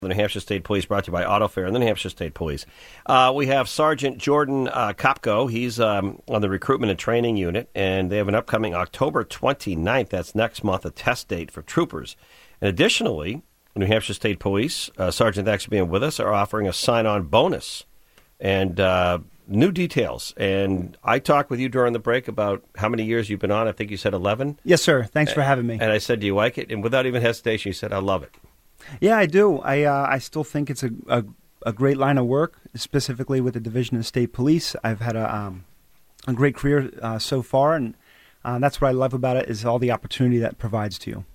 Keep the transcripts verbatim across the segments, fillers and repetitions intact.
The New Hampshire State Police, brought to you by AutoFair and the New Hampshire State Police. Uh, we have Sergeant Jordan uh, Kopko. He's um, on the Recruitment and Training Unit, and they have an upcoming October twenty-ninth, that's next month, a test date for troopers. And additionally, New Hampshire State Police, uh, Sergeant, thanks for being with us, are offering a sign-on bonus and uh, new details. And I talked with you during the break about how many years you've been on. I think you said eleven. Yes, sir. Thanks for having me. And I said, do you like it? And without even hesitation, you said, I love it. Yeah, I do. I uh, I still think it's a, a a great line of work, specifically with the Division of State Police. I've had a um, a great career uh, so far, and uh, that's what I love about it is all the opportunity that it provides to you.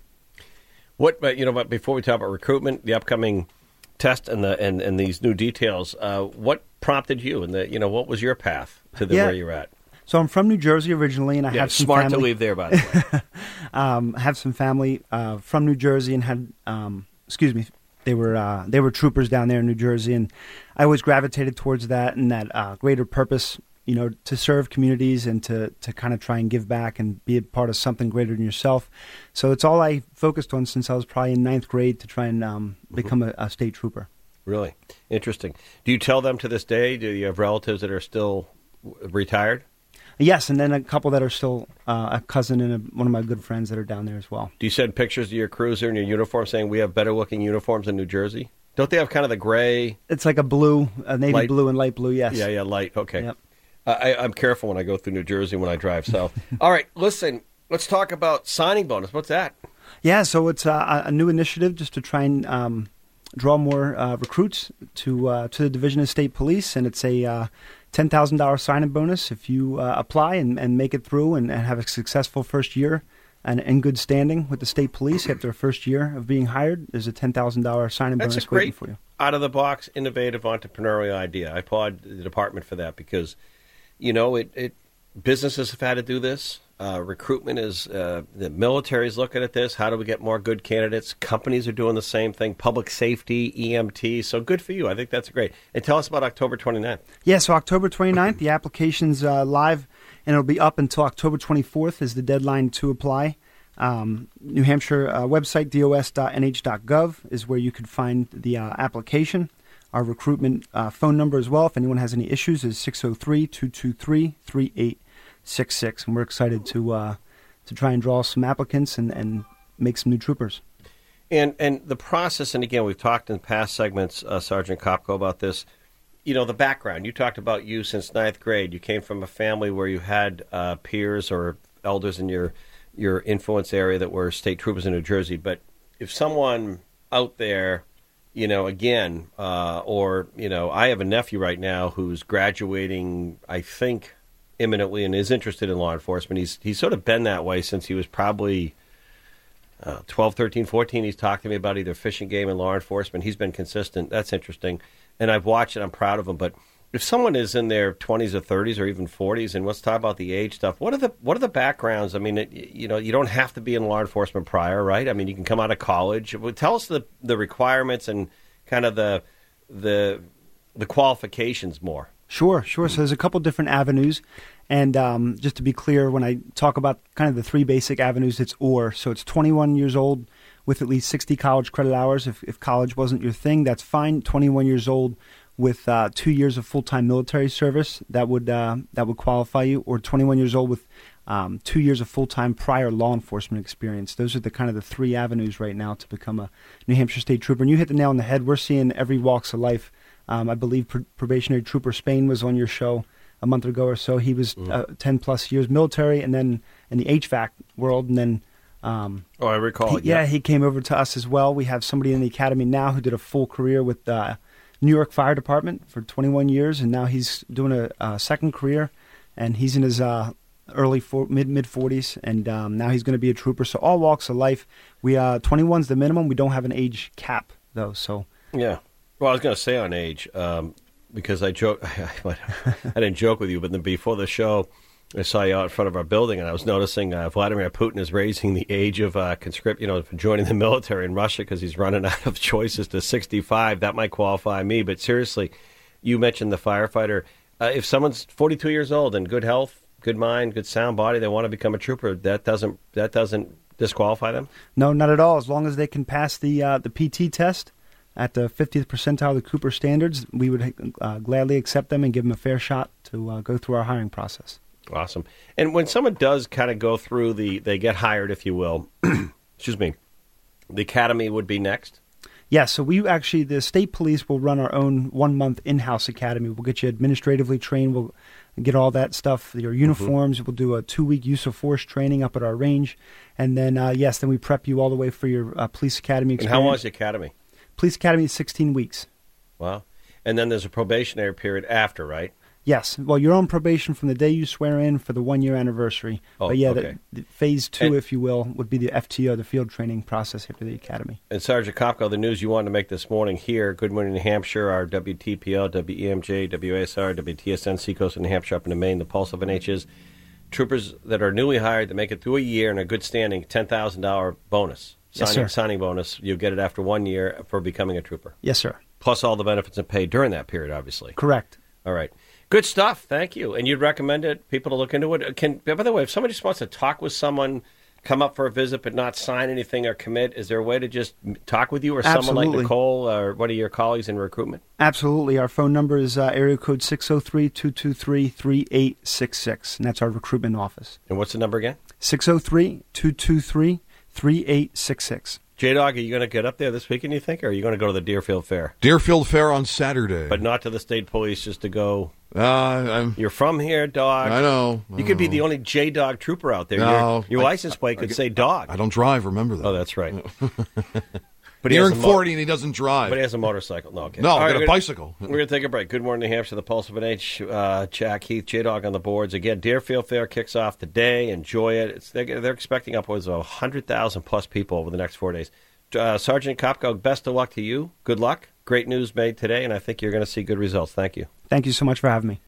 What, but you know, but before we talk about recruitment, the upcoming test, and the and, and these new details, uh, what prompted you, and the you know, what was your path to the yeah. where you're at? So I'm from New Jersey originally, and I yeah, have some smart family. to leave there, by the way. um, have some family uh, from New Jersey, and had. Um, Excuse me. They were uh, they were troopers down there in New Jersey, and I always gravitated towards that and that uh, greater purpose, you know, to serve communities and to, to kind of try and give back and be a part of something greater than yourself. So it's all I focused on since I was probably in ninth grade to try and um, become a, a state trooper. Really interesting. Do you tell them to this day? Do you have relatives that are still retired? Yes, and then a couple that are still uh, a cousin and a, one of my good friends that are down there as well. Do you send pictures of your cruiser and your uniform saying we have better looking uniforms in New Jersey? Don't they have kind of the gray? It's like a blue, a navy light. blue and light blue, yes. Yeah, yeah, light. Okay. Yep. I, I'm careful when I go through New Jersey when I drive south. All right, listen, let's talk about signing bonus. What's that? Yeah, so it's a, a new initiative just to try and um, draw more uh, recruits to uh, to the Division of State Police, and it's a uh, ten thousand dollars sign-in bonus if you uh, apply and, and make it through and, and have a successful first year and in good standing with the state police after a first year of being hired. There's a ten thousand dollars sign-in That's bonus a great, waiting for you. Out-of-the-box, innovative, entrepreneurial idea. I applaud the department for that because, you know, it, it businesses have had to do this. Uh, recruitment is, uh, the military is looking at this. How do we get more good candidates? Companies are doing the same thing. Public safety, E M T. So good for you. I think that's great. And tell us about October twenty-ninth. Yeah, so October twenty-ninth, the application's uh, live, and it'll be up until October twenty-fourth is the deadline to apply. Um, New Hampshire uh, website, D O S dot N H dot gov, is where you could find the uh, application. Our recruitment uh, phone number as well, if anyone has any issues, is six oh three, two two three, three eight six six. And we're excited to uh, to try and draw some applicants and, and make some new troopers. And and the process, and again, we've talked in past segments, uh, Sergeant Kopko, about this. You know, the background. You talked about you since ninth grade. You came from a family where you had uh, peers or elders in your your influence area that were state troopers in New Jersey. But if someone out there, you know, again, uh, or, you know, I have a nephew right now who's graduating, I think, imminently and is interested in law enforcement. He's he's sort of been that way since he was probably uh, twelve, thirteen, fourteen. He's talked to me about either fishing game and law enforcement. He's been consistent. That's interesting. And I've watched it. I'm proud of him. But if someone is in their twenties or thirties or even forties, and let's talk about the age stuff, what are the what are the backgrounds? I mean, it, you know, you don't have to be in law enforcement prior, right? I mean, you can come out of college. Tell us the, the requirements and kind of the the the qualifications more. Sure, sure. So there's a couple different avenues. And um, just to be clear, when I talk about kind of the three basic avenues, it's or. So it's twenty-one years old with at least sixty college credit hours. If, if college wasn't your thing, that's fine. twenty-one years old with uh, two years of full-time military service, that would uh, that would qualify you. Or twenty-one years old with um, two years of full-time prior law enforcement experience. Those are the kind of the three avenues right now to become a New Hampshire State Trooper. And you hit the nail on the head. We're seeing every walks of life. Um, I believe pr- probationary trooper Spain was on your show a month ago or so. He was mm. uh, ten plus years military, and then in the H V A C world, and then um, oh, I recall. He, it, yeah. yeah, he came over to us as well. We have somebody in the academy now who did a full career with uh, New York Fire Department for twenty-one years, and now he's doing a, a second career, and he's in his uh, early four, mid mid forties, and um, now he's going to be a trooper. So all walks of life. We uh, twenty-one's the minimum. We don't have an age cap though. So yeah. Well, I was going to say on age, um, because I joke, I didn't joke with you, but then before the show, I saw you out in front of our building, and I was noticing uh, Vladimir Putin is raising the age of uh, conscript, you know, for joining the military in Russia because he's running out of choices to sixty-five. That might qualify me, but seriously, you mentioned the firefighter. Uh, if someone's forty-two years old and good health, good mind, good sound body, they want to become a trooper, that doesn't that doesn't disqualify them? No, not at all. As long as they can pass the uh, the P T test. at the fiftieth percentile of the Cooper standards, we would uh, gladly accept them and give them a fair shot to uh, go through our hiring process. Awesome. And when someone does kind of go through the, they get hired, if you will, excuse me, the academy would be next? Yes, so we actually, the state police will run our own one-month in-house academy. We'll get you administratively trained. We'll get all that stuff, your uniforms. Mm-hmm. We'll do a two-week use of force training up at our range. And then, uh, yes, then we prep you all the way for your uh, police academy experience. And how long is the academy? Police academy is sixteen weeks. Wow. And then there's a probationary period after, right? Yes. Well, you're on probation from the day you swear in for the one-year anniversary. Oh, but yeah, okay. the, the phase two, and, if you will, would be the F T O, the field training process after the academy. And Sergeant Kopko, the news you wanted to make this morning here, Good Morning New Hampshire, our W T P L, W E M J, W A S R, W T S N, Seacoast, and New Hampshire up into Maine, the Pulse of N H is troopers that are newly hired that make it through a year and are good standing, ten thousand dollars bonus. Yes, signing, sir. signing bonus. You get it after one year for becoming a trooper. Yes, sir. Plus all the benefits and pay during that period, obviously. Correct. All right. Good stuff. Thank you. And you'd recommend it, people to look into it? Can, by the way, if somebody just wants to talk with someone, come up for a visit but not sign anything or commit, is there a way to just talk with you or Absolutely. someone like Nicole or one of your colleagues in recruitment? Absolutely. Our phone number is uh, area code six oh three, two two three, three eight six six, and that's our recruitment office. And what's the number again? six oh three, two two three, three eight six six. J-Dog, are you going to get up there this weekend, you think, or are you going to go to the Deerfield Fair? Deerfield Fair on Saturday. But not to the state police, just to go... Uh, I'm, You're from here, dog. I know. I you could know. be the only J-Dog trooper out there. No, your your I, license plate could I, say dog. I don't drive, remember that. Oh, that's right. But he has Nearing a mo- forty and he doesn't drive. But he has a motorcycle. No, okay. No, All I've right, got a we're gonna- bicycle. We're going to take a break. Good morning, New Hampshire, the Pulse of an H. Uh, Jack Heath, J-Dog on the boards. Again, Deerfield Fair kicks off today. Enjoy it. It's, they're, they're expecting upwards of one hundred thousand plus people over the next four days. Uh, Sergeant Kopko, best of luck to you. Good luck. Great news made today, and I think you're going to see good results. Thank you. Thank you so much for having me.